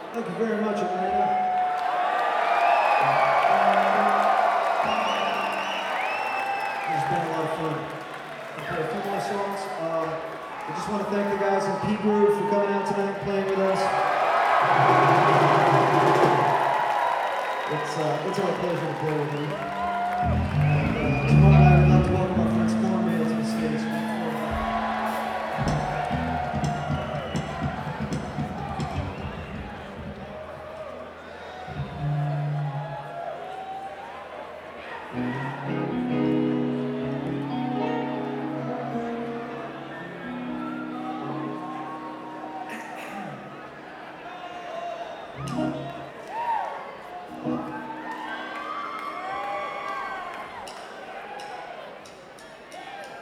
Thank you very much, Atlanta. It's been a lot of fun. I'll play a few more songs. I just want to thank the guys in P Groove for coming out tonight and playing with us. It's our pleasure to play with you. And, tomorrow